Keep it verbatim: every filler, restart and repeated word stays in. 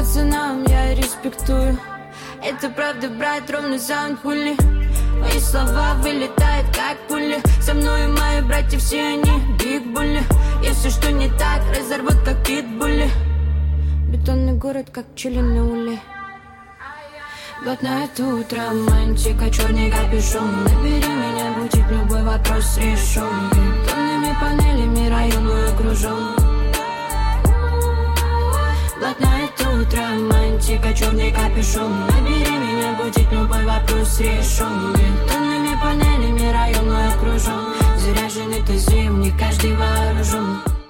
пацанам я респектую. Это правда, брат, ровно саунд пули. Мои слова вылетают как пули. Со мной мои братья, все они бигбули. Если что не так, разорвут как питбули. Бетонный город, как пчелиный улей. Блатное это утро, романтика, черный капюшон. Набери меня, будет любой вопрос решен. Бетонными панелями район мой окружен. Блатное это утро, романтика, черный капюшон. Набери меня, будет любой вопрос решен. Бетонными панелями район мой окружен. Заряженный ты зимний, каждый вооружен.